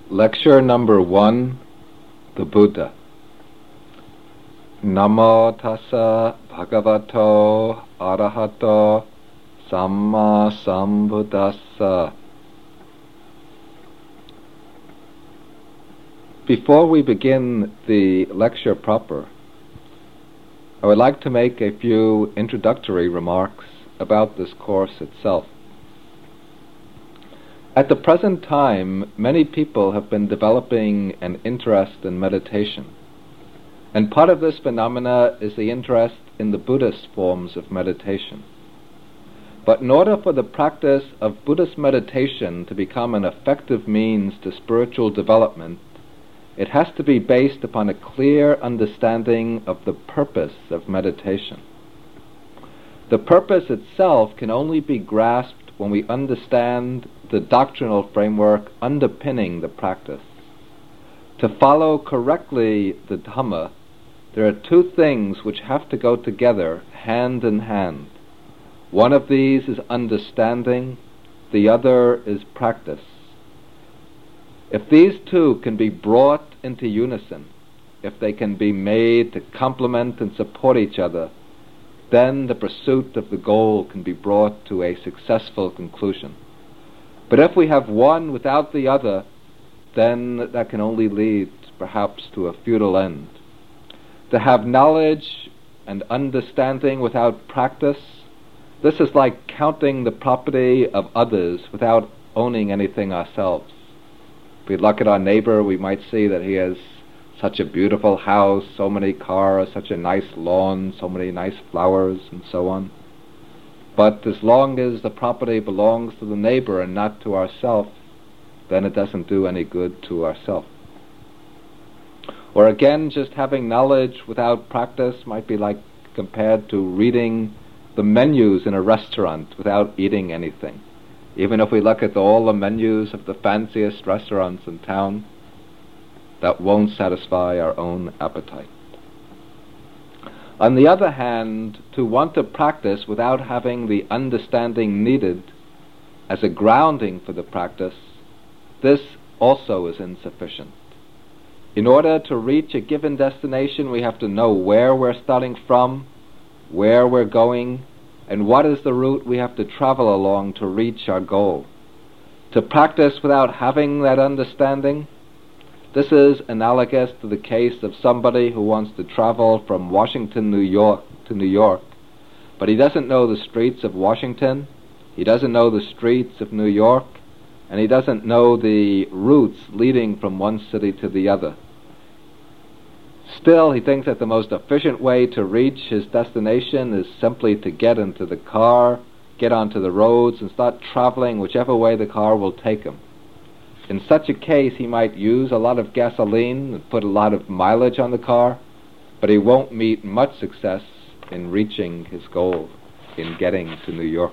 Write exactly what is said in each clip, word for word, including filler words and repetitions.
Lecture number one, the Buddha. Namo tassa bhagavato arahato samma sambuddhassa. Before we begin the lecture proper, I would like to make a few introductory remarks about this course itself. At the present time, many people have been developing an interest in meditation, and part of this phenomena is the interest in the Buddhist forms of meditation. But in order for the practice of Buddhist meditation to become an effective means to spiritual development, it has to be based upon a clear understanding of the purpose of meditation. The purpose itself can only be grasped when we understand the doctrinal framework underpinning the practice. To follow correctly the Dhamma, there are two things which have to go together hand in hand. One of these is understanding, the other is practice. If these two can be brought into unison, if they can be made to complement and support each other, then the pursuit of the goal can be brought to a successful conclusion. But if we have one without the other, then that can only lead, perhaps, to a futile end. To have knowledge and understanding without practice, this is like counting the property of others without owning anything ourselves. If we look at our neighbor, we might see that he has such a beautiful house, so many cars, such a nice lawn, so many nice flowers, and so on. But as long as the property belongs to the neighbor and not to ourselves, then it doesn't do any good to ourselves. Or again, just having knowledge without practice might be like compared to reading the menus in a restaurant without eating anything. Even if we look at all the menus of the fanciest restaurants in town, that won't satisfy our own appetite. On the other hand, to want to practice without having the understanding needed as a grounding for the practice, this also is insufficient. In order to reach a given destination, we have to know where we're starting from, where we're going, and what is the route we have to travel along to reach our goal. To practice without having that understanding, this is analogous to the case of somebody who wants to travel from Washington, New York to New York, but he doesn't know the streets of Washington, he doesn't know the streets of New York, and he doesn't know the routes leading from one city to the other. Still, he thinks that the most efficient way to reach his destination is simply to get into the car, get onto the roads, and start traveling whichever way the car will take him. In such a case, he might use a lot of gasoline and put a lot of mileage on the car, but he won't meet much success in reaching his goal, in getting to New York.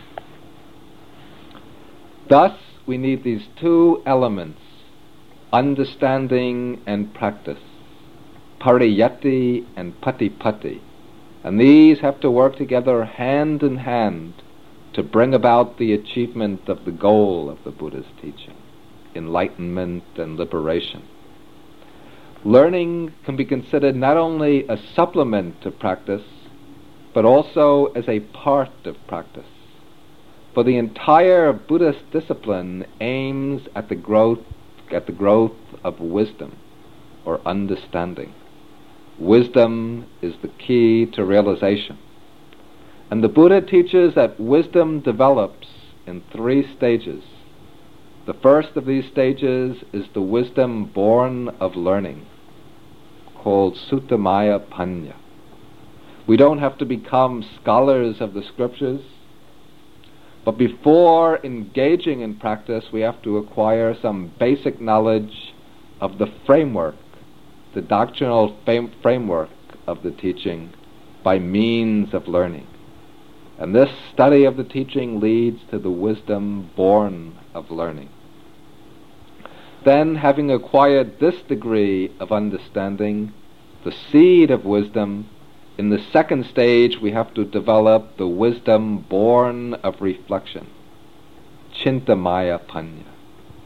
Thus, we need these two elements, understanding and practice, pariyatti and patipatti, and these have to work together hand in hand to bring about the achievement of the goal of the Buddha's teaching, enlightenment and liberation. Learning can be considered not only a supplement to practice, but also as a part of practice. For the entire Buddhist discipline aims at the growth, at the growth of wisdom or understanding. Wisdom is the key to realization. And the Buddha teaches that wisdom develops in three stages. The first of these stages is the wisdom born of learning, called Suttamaya Panya. We don't have to become scholars of the scriptures, but before engaging in practice, we have to acquire some basic knowledge of the framework, the doctrinal fam- framework of the teaching by means of learning. And this study of the teaching leads to the wisdom born of learning. Then, having acquired this degree of understanding, the seed of wisdom, in the second stage we have to develop the wisdom born of reflection, Chintamaya Panya.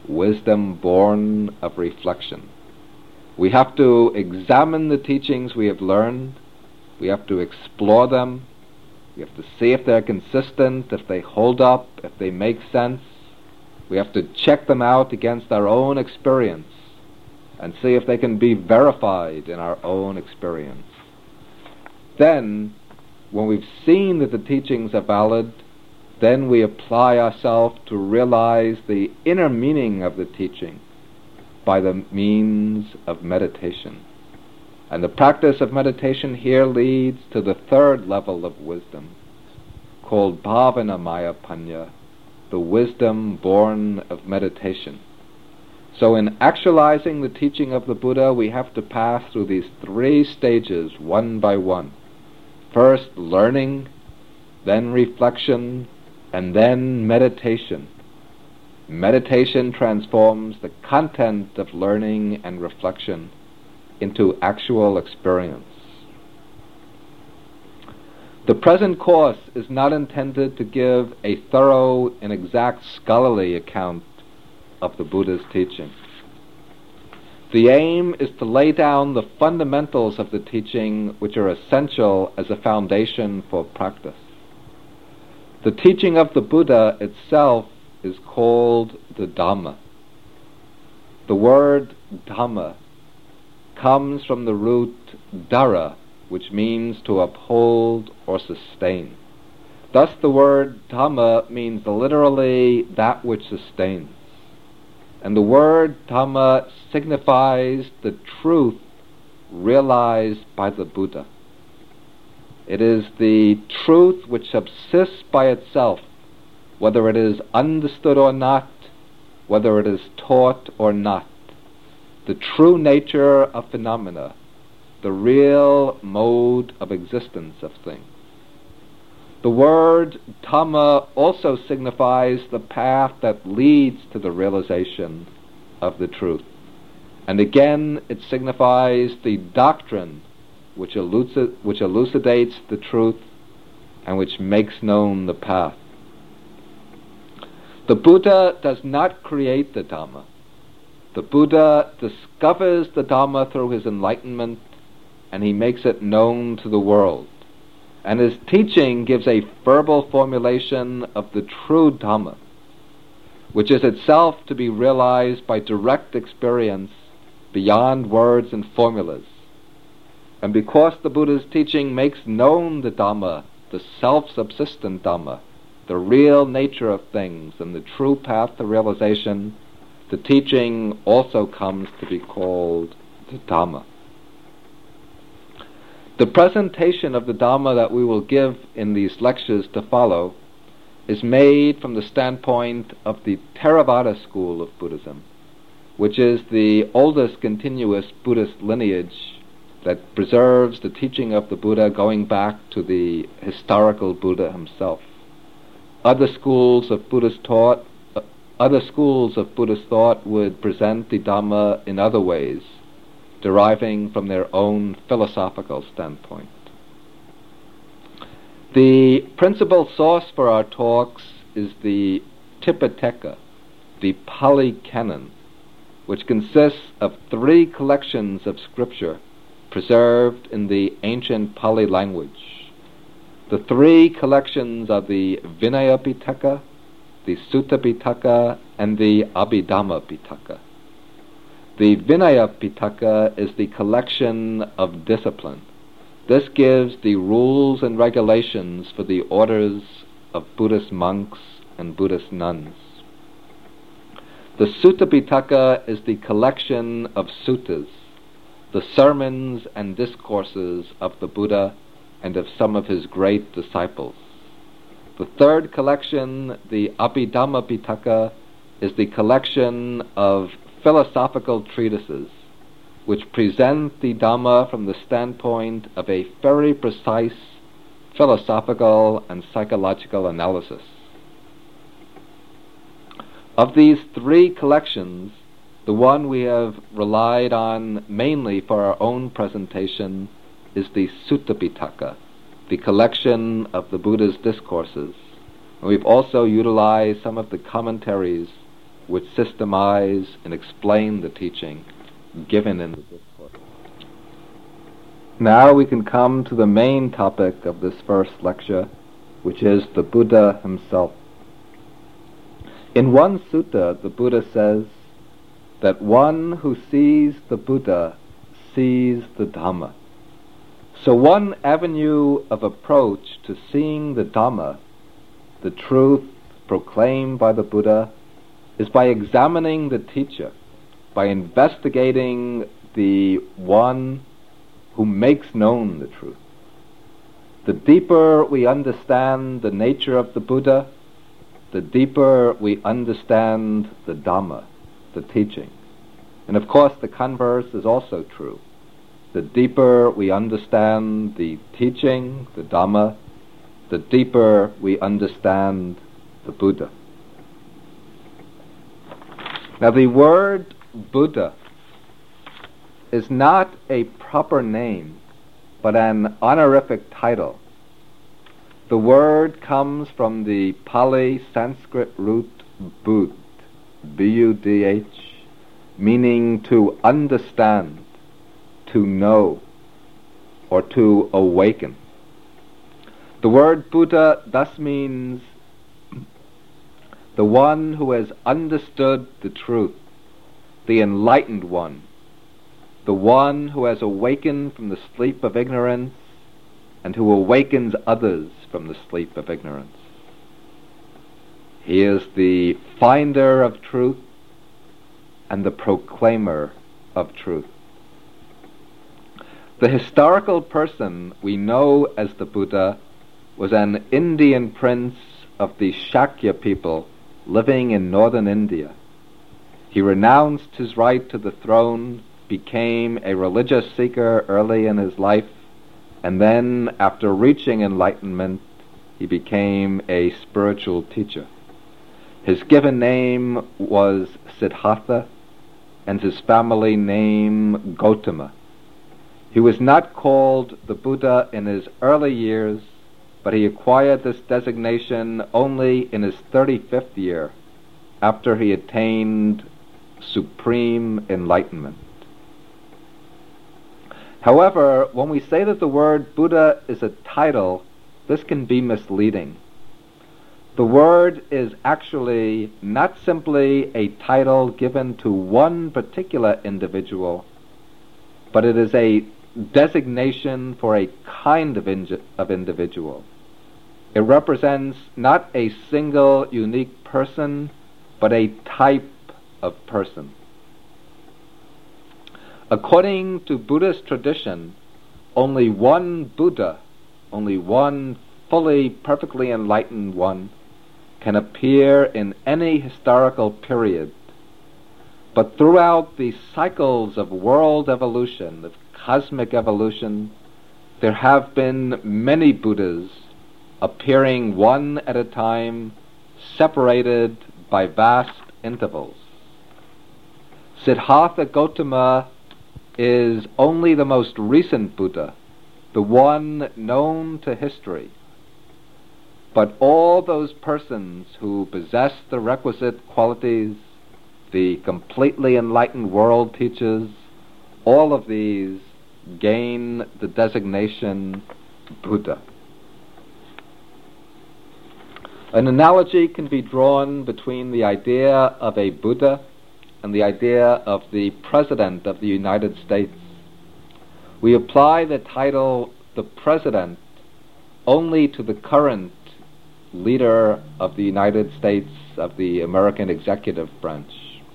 wisdom born of reflection. We have to examine the teachings we have learned. We have to explore them. We have to see if they're consistent, if they hold up, if they make sense. We have to check them out against our own experience and see if they can be verified in our own experience. Then, when we've seen that the teachings are valid, then we apply ourselves to realize the inner meaning of the teaching by the means of meditation. And the practice of meditation here leads to the third level of wisdom, called Bhavana Maya Panya, the wisdom born of meditation. So in actualizing the teaching of the Buddha, we have to pass through these three stages one by one. First learning, then reflection, and then meditation. Meditation transforms the content of learning and reflection into actual experience. The present course is not intended to give a thorough and exact scholarly account of the Buddha's teaching. The aim is to lay down the fundamentals of the teaching which are essential as a foundation for practice. The teaching of the Buddha itself is called the Dhamma. The word Dhamma comes from the root dara, which means to uphold or sustain. Thus the word Dhamma means literally that which sustains. And the word Dhamma signifies the truth realized by the Buddha. It is the truth which subsists by itself, whether it is understood or not, whether it is taught or not. The true nature of phenomena, the real mode of existence of things. The word Dhamma also signifies the path that leads to the realization of the truth. And again, it signifies the doctrine which, elucid- which elucidates the truth and which makes known the path. The Buddha does not create the Dhamma. The Buddha discovers the Dhamma through his enlightenment, and he makes it known to the world. And his teaching gives a verbal formulation of the true Dhamma, which is itself to be realized by direct experience beyond words and formulas. And because the Buddha's teaching makes known the Dhamma, the self-subsistent Dhamma, the real nature of things and the true path to realization, the teaching also comes to be called the Dhamma. The presentation of the Dhamma that we will give in these lectures to follow is made from the standpoint of the Theravada school of Buddhism, which is the oldest continuous Buddhist lineage that preserves the teaching of the Buddha going back to the historical Buddha himself. Other schools of Buddhist thought, uh, other schools of Buddhist thought would present the Dhamma in other ways, deriving from their own philosophical standpoint. The principal source for our talks is the Tipitaka, the Pali Canon, which consists of three collections of scripture preserved in the ancient Pali language. The three collections are the Vinaya Pitaka, the Sutta Pitaka, and the Abhidhamma Pitaka. The Vinaya Pitaka is the collection of discipline. This gives the rules and regulations for the orders of Buddhist monks and Buddhist nuns. The Sutta Pitaka is the collection of suttas, the sermons and discourses of the Buddha and of some of his great disciples. The third collection, the Abhidhamma Pitaka, is the collection of philosophical treatises which present the Dhamma from the standpoint of a very precise philosophical and psychological analysis. Of these three collections, the one we have relied on mainly for our own presentation is the Sutta Pitaka, the collection of the Buddha's discourses. And we've also utilized some of the commentaries which systemize and explain the teaching given in the discourse. Now we can come to the main topic of this first lecture, which is the Buddha himself. In one sutta, the Buddha says that one who sees the Buddha sees the Dhamma. So one avenue of approach to seeing the Dhamma, the truth proclaimed by the Buddha, is by examining the teacher, by investigating the one who makes known the truth. The deeper we understand the nature of the Buddha, the deeper we understand the Dhamma, the teaching. And of course the converse is also true. The deeper we understand the teaching, the Dhamma, the deeper we understand the Buddha. Now the word Buddha is not a proper name, but an honorific title. The word comes from the Pali Sanskrit root Bud, B U D H, meaning to understand, to know, or to awaken. The word Buddha thus means the one who has understood the truth, the enlightened one, the one who has awakened from the sleep of ignorance and who awakens others from the sleep of ignorance. He is the finder of truth and the proclaimer of truth. The historical person we know as the Buddha was an Indian prince of the Shakya people living in northern India. He renounced his right to the throne, became a religious seeker early in his life, and then, after reaching enlightenment, he became a spiritual teacher. His given name was Siddhartha, and his family name Gautama. He was not called the Buddha in his early years, but he acquired this designation only in his thirty-fifth year, after he attained supreme enlightenment. However, when we say that the word Buddha is a title, this can be misleading. The word is actually not simply a title given to one particular individual, but it is a designation for a kind of, in- of individual. It represents not a single unique person, but a type of person. According to Buddhist tradition, only one Buddha, only one fully, perfectly enlightened one, can appear in any historical period. But throughout the cycles of world evolution, of cosmic evolution, there have been many Buddhas appearing one at a time, separated by vast intervals. Siddhartha Gautama is only the most recent Buddha, the one known to history. But all those persons who possess the requisite qualities, the completely enlightened world teachers, all of these gain the designation Buddha. An analogy can be drawn between the idea of a Buddha and the idea of the President of the United States. We apply the title the President only to the current leader of the United States, of the American executive branch.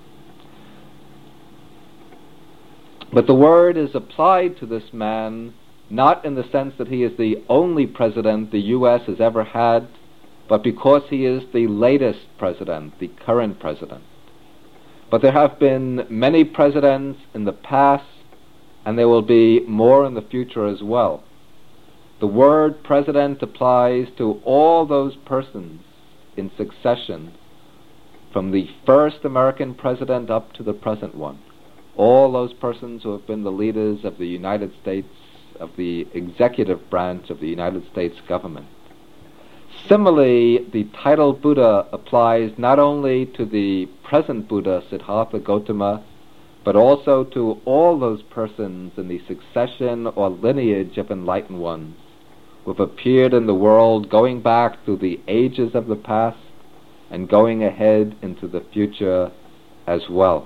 But the word is applied to this man not in the sense that he is the only president the U S has ever had, but because he is the latest president, the current president. But there have been many presidents in the past, and there will be more in the future as well. The word president applies to all those persons in succession, from the first American president up to the present one. All those persons who have been the leaders of the United States, of the executive branch of the United States government. Similarly, the title Buddha applies not only to the present Buddha, Siddhartha Gautama, but also to all those persons in the succession or lineage of enlightened ones who have appeared in the world going back through the ages of the past and going ahead into the future as well.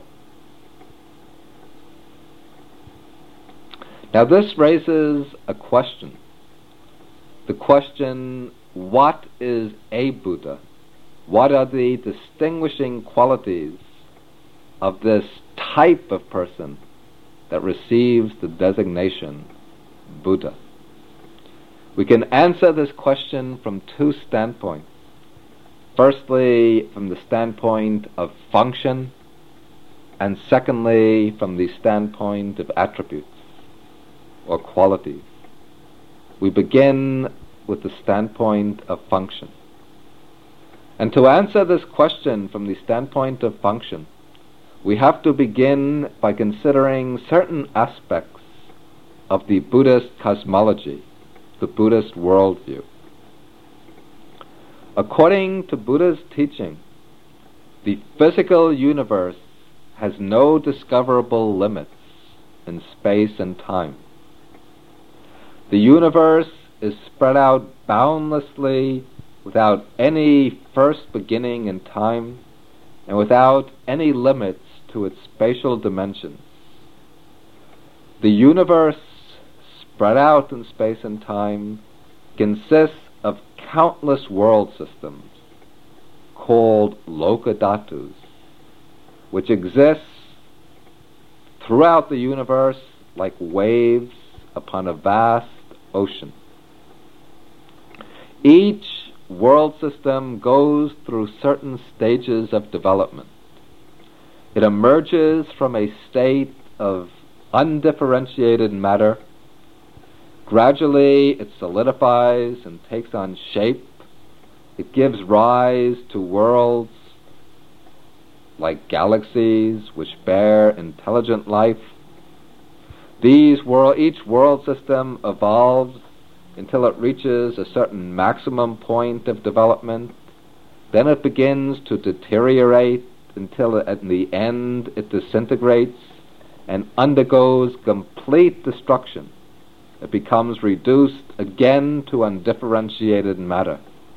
Now this raises a question. The question, what is a Buddha? What are the distinguishing qualities of this type of person that receives the designation Buddha? We can answer this question from two standpoints. Firstly, from the standpoint of function, and secondly, from the standpoint of attributes or qualities. We begin with the standpoint of function. And to answer this question from the standpoint of function, we have to begin by considering certain aspects of the Buddhist cosmology, the Buddhist worldview. According to Buddha's teaching, the physical universe has no discoverable limits in space and time. The universe is spread out boundlessly without any first beginning in time and without any limits to its spatial dimensions. The universe, spread out in space and time, consists of countless world systems called Lokadhatus, which exists throughout the universe like waves upon a vast ocean. Each world system goes through certain stages of development. It emerges from a state of undifferentiated matter. Gradually it solidifies and takes on shape. It gives rise to worlds like galaxies which bear intelligent life. These world, each world system evolves until it reaches a certain maximum point of development. Then it begins to deteriorate until at the end it disintegrates and undergoes complete destruction. It becomes reduced again to undifferentiated matter.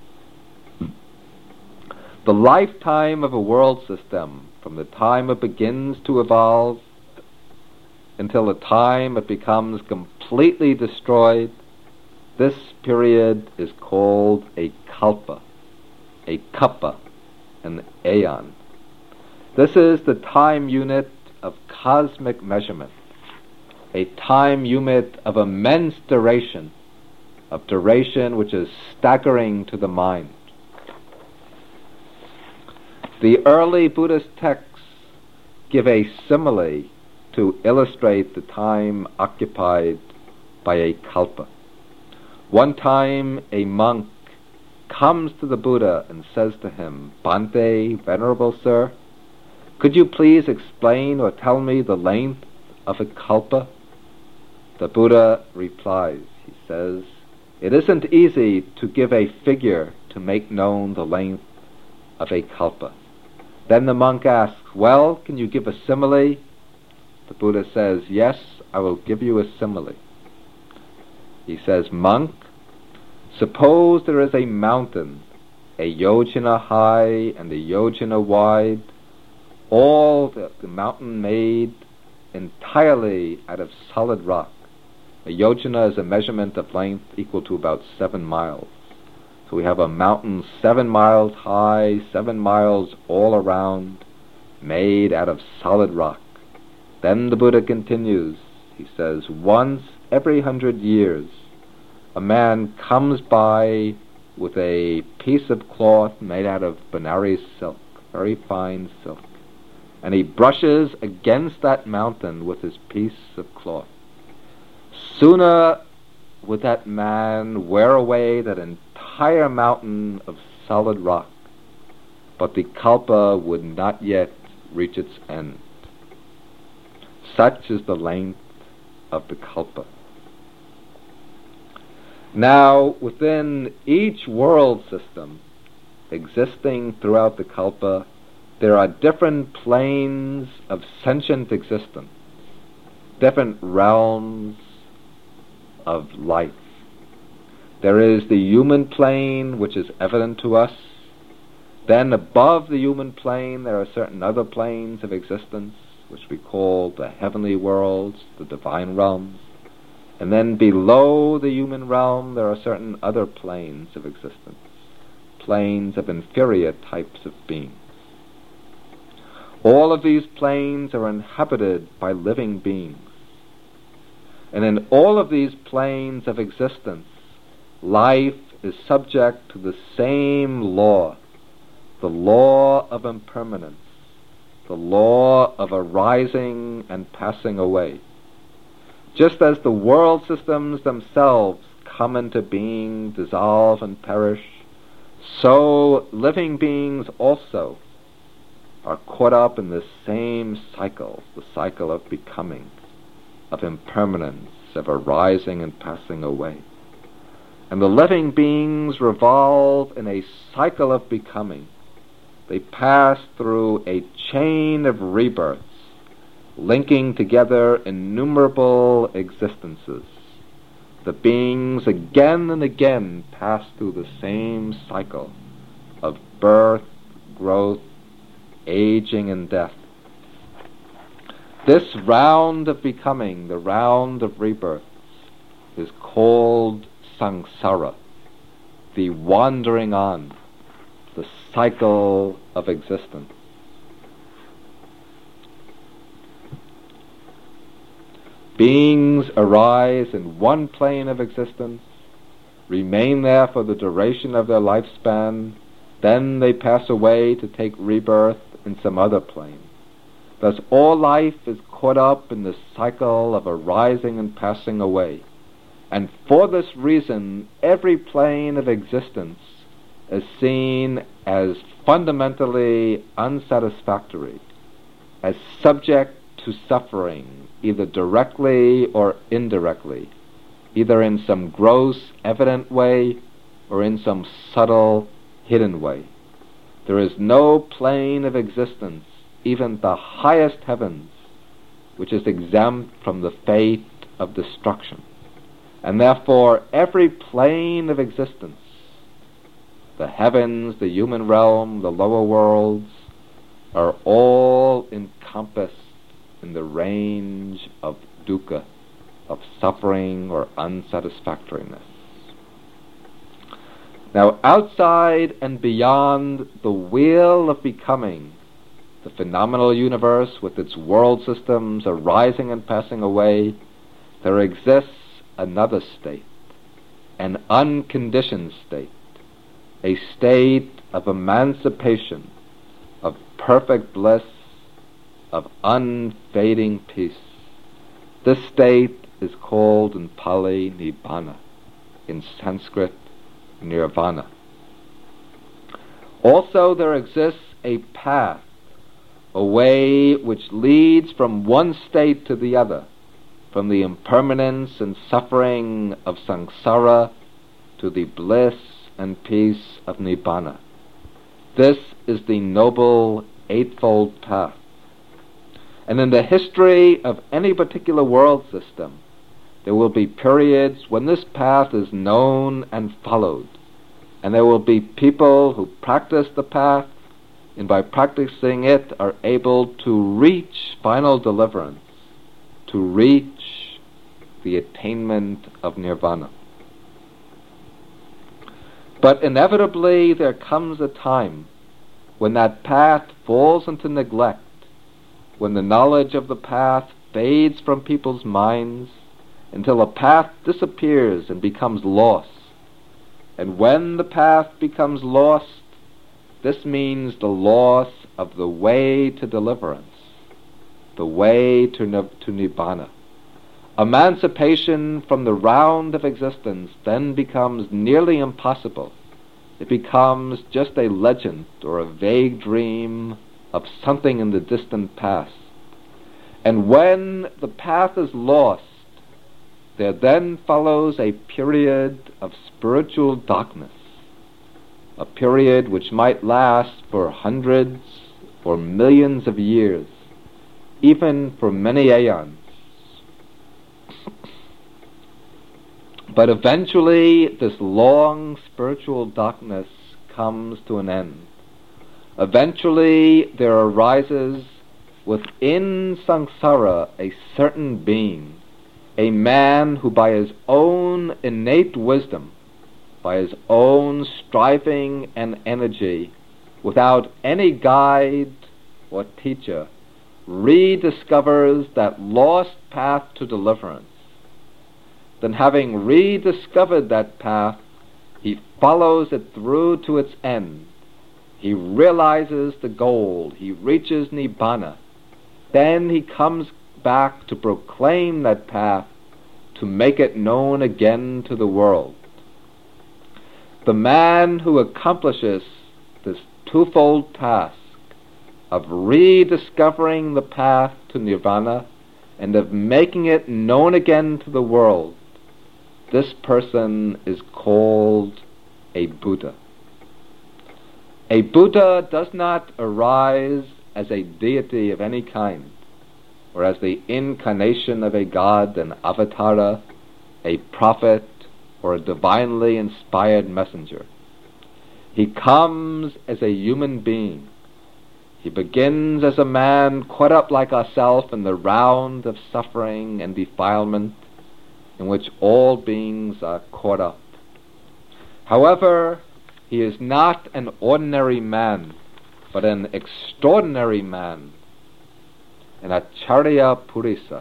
The lifetime of a world system, from the time it begins to evolve until the time it becomes completely destroyed, this period is called a kalpa, a kappa, an aeon. This is the time unit of cosmic measurement, a time unit of immense duration, of duration which is staggering to the mind. The early Buddhist texts give a simile to illustrate the time occupied by a kalpa. One time a monk comes to the Buddha and says to him, "Bhante, Venerable Sir, could you please explain or tell me the length of a kalpa?" The Buddha replies, he says, "It isn't easy to give a figure to make known the length of a kalpa." Then the monk asks, "Well, can you give a simile?" The Buddha says, "Yes, I will give you a simile." He says, "Monk, suppose there is a mountain, a yojana high and a yojana wide, all the, the mountain made entirely out of solid rock. A yojana is a measurement of length equal to about seven miles. So we have a mountain seven miles high, seven miles all around, made out of solid rock." Then the Buddha continues. He says, "Once every hundred years, a man comes by with a piece of cloth made out of Benares silk, very fine silk, and he brushes against that mountain with his piece of cloth. Sooner would that man wear away that entire mountain of solid rock, but the kalpa would not yet reach its end." Such is the length of the kalpa. Now, within each world system existing throughout the Kalpa, there are different planes of sentient existence, different realms of life. There is the human plane, which is evident to us. Then above the human plane, there are certain other planes of existence, which we call the heavenly worlds, the divine realms. And then below the human realm, there are certain other planes of existence, planes of inferior types of beings. All of these planes are inhabited by living beings. And in all of these planes of existence, life is subject to the same law, the law of impermanence, the law of arising and passing away. Just as the world systems themselves come into being, dissolve, and perish, so living beings also are caught up in this same cycle, the cycle of becoming, of impermanence, of arising and passing away. And the living beings revolve in a cycle of becoming. They pass through a chain of rebirths, linking together innumerable existences. The beings again and again pass through the same cycle of birth, growth, aging, and death. This round of becoming, the round of rebirths, is called samsara, the wandering on, the cycle of existence. Beings arise in one plane of existence, remain there for the duration of their lifespan, then they pass away to take rebirth in some other plane. Thus all life is caught up in the cycle of arising and passing away. And for this reason, every plane of existence is seen as fundamentally unsatisfactory, as subject to suffering, either directly or indirectly, either in some gross, evident way or in some subtle, hidden way. There is no plane of existence, even the highest heavens, which is exempt from the fate of destruction. And therefore, every plane of existence, the heavens, the human realm, the lower worlds, are all encompassed in the range of dukkha, of suffering or unsatisfactoriness. Now, outside and beyond the wheel of becoming, the phenomenal universe with its world systems arising and passing away, there exists another state, an unconditioned state, a state of emancipation, of perfect bliss, of unfading peace. This state is called in Pali Nibbana, in Sanskrit Nirvana. Also there exists a path, a way which leads from one state to the other, from the impermanence and suffering of samsara to the bliss and peace of Nibbana. This is the Noble Eightfold Path. And in the history of any particular world system, there will be periods when this path is known and followed. And there will be people who practice the path, and by practicing it are able to reach final deliverance, to reach the attainment of nirvana. But inevitably there comes a time when that path falls into neglect, when the knowledge of the path fades from people's minds until the path disappears and becomes lost. And when the path becomes lost, this means the loss of the way to deliverance, the way to, to Nibbana. Emancipation from the round of existence then becomes nearly impossible. It becomes just a legend or a vague dream of something in the distant past. And when the path is lost, there then follows a period of spiritual darkness, a period which might last for hundreds or millions of years, even for many aeons. But eventually this long spiritual darkness comes to an end. Eventually there arises within samsara a certain being, a man who by his own innate wisdom, by his own striving and energy, without any guide or teacher, rediscovers that lost path to deliverance. Then having rediscovered that path, he follows it through to its end. He realizes the goal. He reaches Nibbana. Then he comes back to proclaim that path, to make it known again to the world. The man who accomplishes this twofold task of rediscovering the path to Nirvana and of making it known again to the world, this person is called a Buddha. A Buddha does not arise as a deity of any kind, or as the incarnation of a god, an avatara, a prophet, or a divinely inspired messenger. He comes as a human being. He begins as a man caught up like ourselves in the round of suffering and defilement in which all beings are caught up. However, he is not an ordinary man, but an extraordinary man, an Acharya Purisa.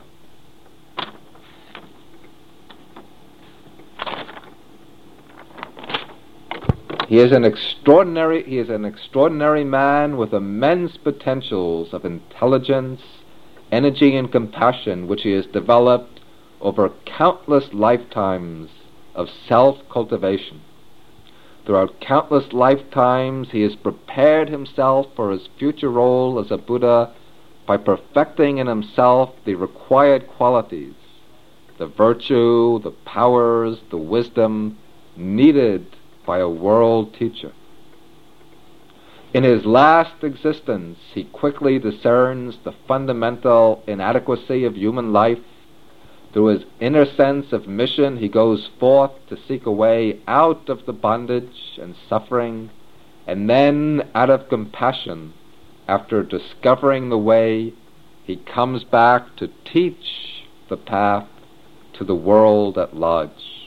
He is an extraordinary he is an extraordinary man with immense potentials of intelligence, energy, and compassion, which he has developed over countless lifetimes of self-cultivation. Throughout countless lifetimes, he has prepared himself for his future role as a Buddha by perfecting in himself the required qualities, the virtue, the powers, the wisdom needed by a world teacher. In his last existence, he quickly discerns the fundamental inadequacy of human life. Through his inner sense of mission, he goes forth to seek a way out of the bondage and suffering, and then, out of compassion, after discovering the way, he comes back to teach the path to the world at large.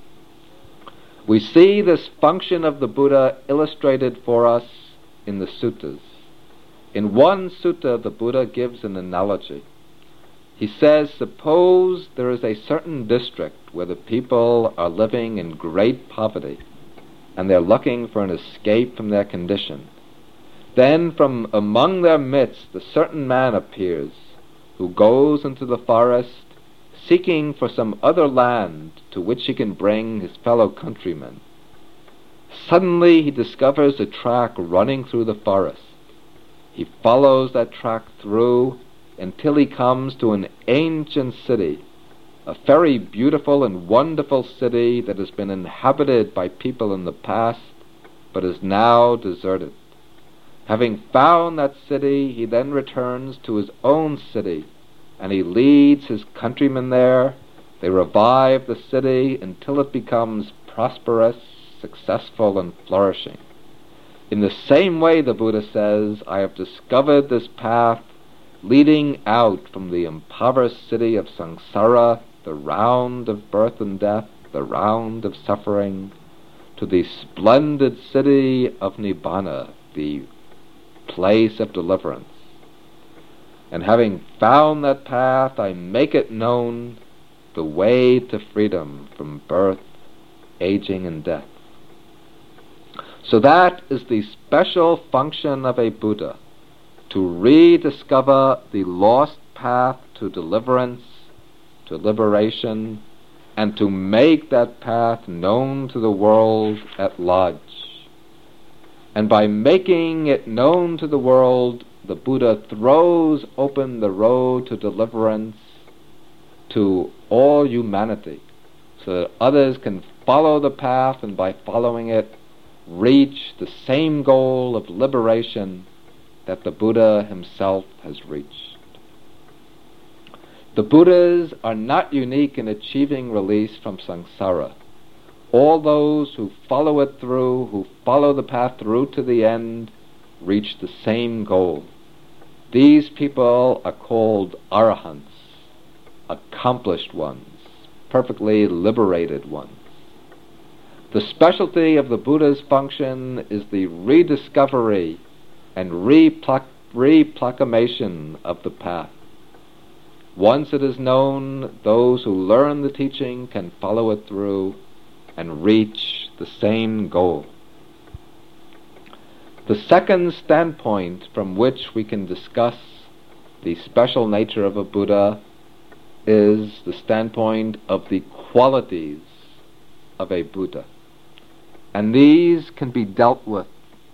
We see this function of the Buddha illustrated for us in the suttas. In one sutta, the Buddha gives an analogy. He says, suppose there is a certain district where the people are living in great poverty, and they're looking for an escape from their condition. Then from among their midst a certain man appears, who goes into the forest, seeking for some other land to which he can bring his fellow countrymen. Suddenly he discovers a track running through the forest. He follows that track through until he comes to an ancient city, a very beautiful and wonderful city that has been inhabited by people in the past, but is now deserted. Having found that city, he then returns to his own city, and he leads his countrymen there. They revive the city until it becomes prosperous, successful, and flourishing. In the same way, the Buddha says, I have discovered this path leading out from the impoverished city of samsara, the round of birth and death, the round of suffering, to the splendid city of Nibbana, the place of deliverance. And having found that path, I make it known, the way to freedom from birth, aging, and death. So that is the special function of a Buddha, to rediscover the lost path to deliverance, to liberation, and to make that path known to the world at large. And by making it known to the world, the Buddha throws open the road to deliverance to all humanity, so that others can follow the path and by following it reach the same goal of liberation that the Buddha himself has reached. The Buddhas are not unique in achieving release from samsara. All those who follow it through, who follow the path through to the end, reach the same goal. These people are called arahants, accomplished ones, perfectly liberated ones. The specialty of the Buddha's function is the rediscovery and repluc- reproclamation of the path. Once it is known, those who learn the teaching can follow it through and reach the same goal. The second standpoint from which we can discuss the special nature of a Buddha is the standpoint of the qualities of a Buddha. And these can be dealt with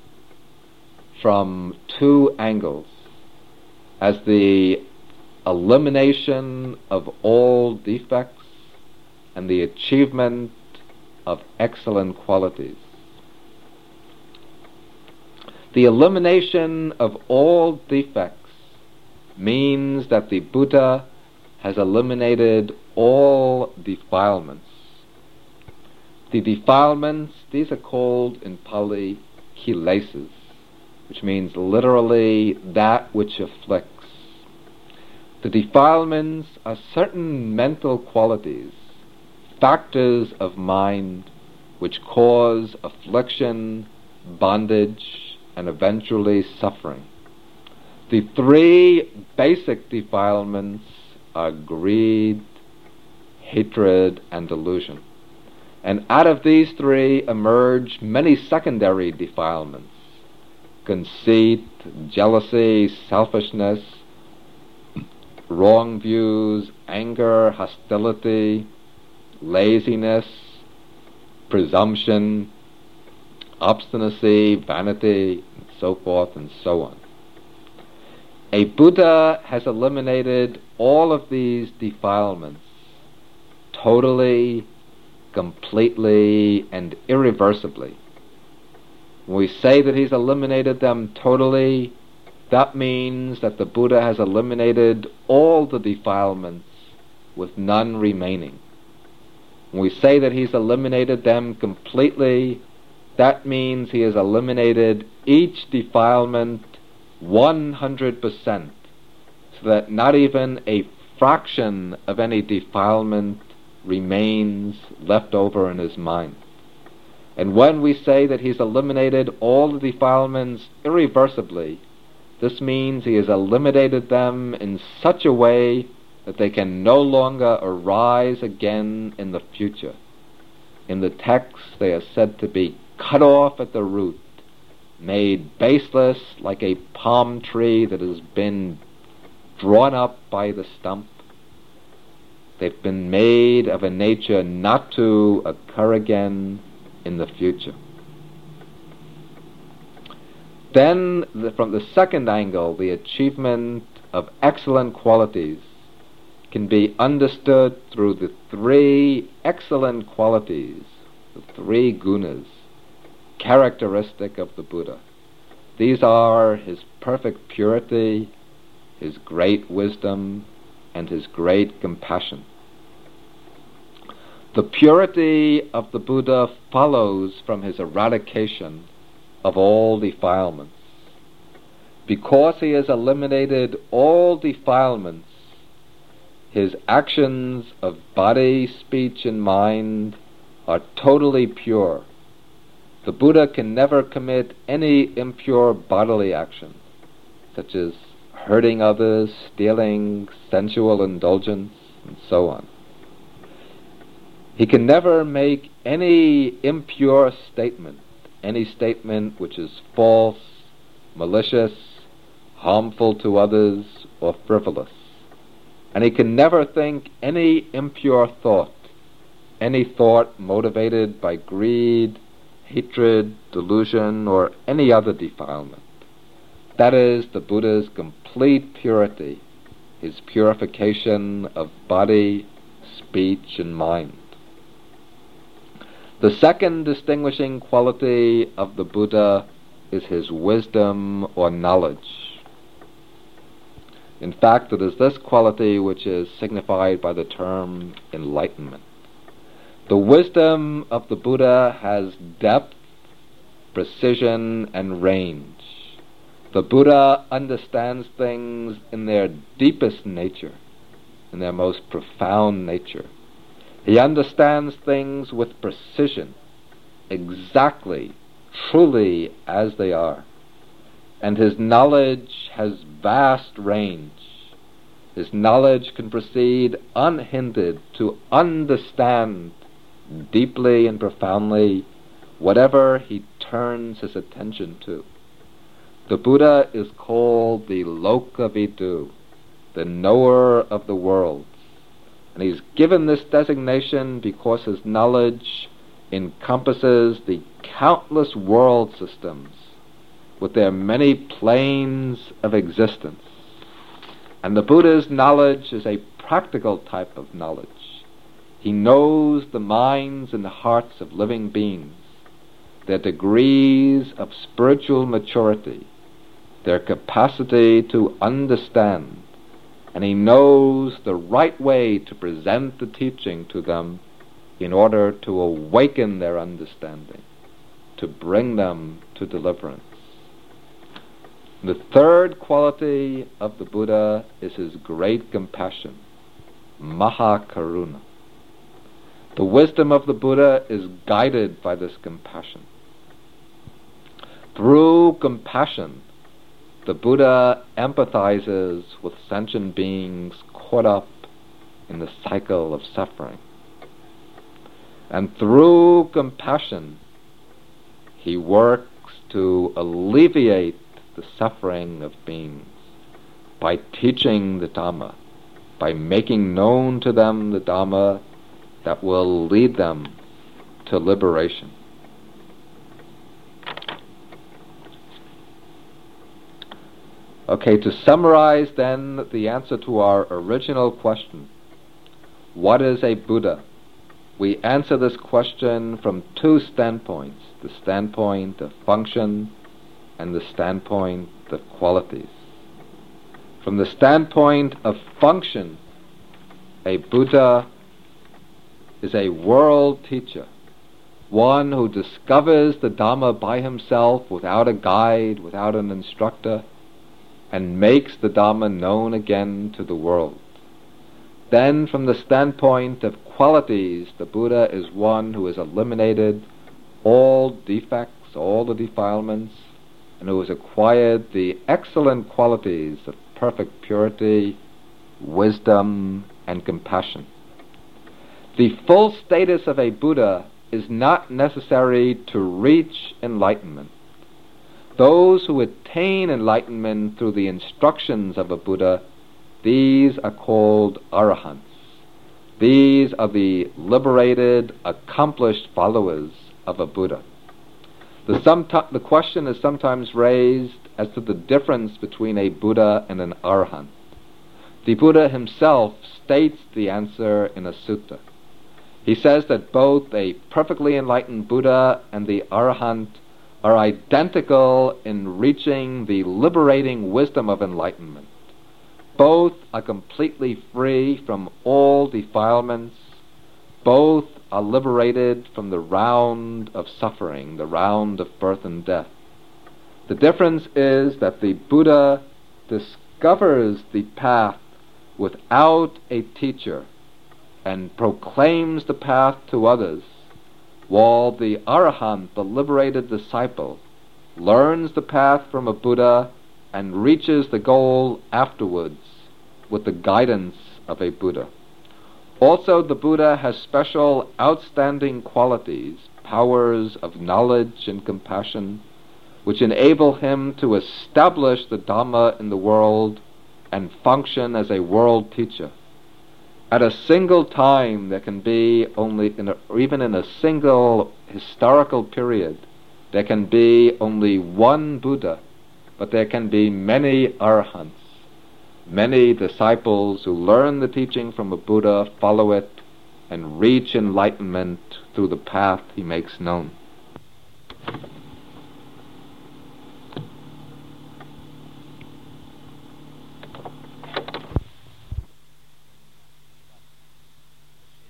from two angles, as the elimination of all defects and the achievement of excellent qualities. The elimination of all defects means that the Buddha has eliminated all defilements. The defilements, these are called in Pali kilesas, which means literally that which afflicts. The defilements are certain mental qualities, factors of mind, which cause affliction, bondage, and eventually suffering. The three basic defilements are greed, hatred, and delusion. And out of these three emerge many secondary defilements: conceit, jealousy, selfishness, wrong views, anger, hostility, laziness, presumption, obstinacy, vanity, and so forth and so on. A Buddha has eliminated all of these defilements totally, completely, and irreversibly. When we say that he's eliminated them totally, that means that the Buddha has eliminated all the defilements with none remaining. When we say that he's eliminated them completely, that means he has eliminated each defilement one hundred percent, so that not even a fraction of any defilement remains left over in his mind. And when we say that he's eliminated all the defilements irreversibly, this means he has eliminated them in such a way that they can no longer arise again in the future. In the text, they are said to be cut off at the root, made baseless like a palm tree that has been drawn up by the stump. They've been made of a nature not to occur again in the future. Then, the, from the second angle, the achievement of excellent qualities can be understood through the three excellent qualities, the three gunas, characteristic of the Buddha. These are his perfect purity, his great wisdom, and his great compassion. The purity of the Buddha follows from his eradication of all defilements. Because he has eliminated all defilements, his actions of body, speech, and mind are totally pure. The Buddha can never commit any impure bodily action, such as hurting others, stealing, sensual indulgence, and so on. He can never make any impure statement, any statement which is false, malicious, harmful to others, or frivolous. And he can never think any impure thought, any thought motivated by greed, hatred, delusion, or any other defilement. That is the Buddha's complete purity, his purification of body, speech, and mind. The second distinguishing quality of the Buddha is his wisdom or knowledge. In fact, it is this quality which is signified by the term enlightenment. The wisdom of the Buddha has depth, precision, and range. The Buddha understands things in their deepest nature, in their most profound nature. He understands things with precision, exactly, truly as they are. And his knowledge has vast range. His knowledge can proceed unhindered to understand deeply and profoundly whatever he turns his attention to. The Buddha is called the Lokavidu, the knower of the world. And he's given this designation because his knowledge encompasses the countless world systems with their many planes of existence. And the Buddha's knowledge is a practical type of knowledge. He knows the minds and the hearts of living beings, their degrees of spiritual maturity, their capacity to understand, and he knows the right way to present the teaching to them in order to awaken their understanding, to bring them to deliverance. The third quality of the Buddha is his great compassion, Mahakaruna. The wisdom of the Buddha is guided by this compassion. Through compassion, the Buddha empathizes with sentient beings caught up in the cycle of suffering. And through compassion, he works to alleviate the suffering of beings by teaching the Dhamma, by making known to them the Dhamma that will lead them to liberation. Okay, to summarize then the answer to our original question, what is a Buddha? We answer this question from two standpoints, the standpoint of function and the standpoint of qualities. From the standpoint of function, a Buddha is a world teacher, one who discovers the Dhamma by himself without a guide, without an instructor, and makes the Dhamma known again to the world. Then, from the standpoint of qualities, the Buddha is one who has eliminated all defects, all the defilements, and who has acquired the excellent qualities of perfect purity, wisdom, and compassion. The full status of a Buddha is not necessary to reach enlightenment. Those who attain enlightenment through the instructions of a Buddha, these are called arahants. These are the liberated, accomplished followers of a Buddha. The, someti- the question is sometimes raised as to the difference between a Buddha and an arahant. The Buddha himself states the answer in a sutta. He says that both a perfectly enlightened Buddha and the arahant are identical in reaching the liberating wisdom of enlightenment. Both are completely free from all defilements. Both are liberated from the round of suffering, the round of birth and death. The difference is that the Buddha discovers the path without a teacher and proclaims the path to others, while the arahant, the liberated disciple, learns the path from a Buddha and reaches the goal afterwards with the guidance of a Buddha. Also, the Buddha has special outstanding qualities, powers of knowledge and compassion, which enable him to establish the Dhamma in the world and function as a world teacher. At a single time, there can be only, in a, or even in a single historical period, there can be only one Buddha, but there can be many arahants. Many disciples who learn the teaching from a Buddha follow it and reach enlightenment through the path he makes known.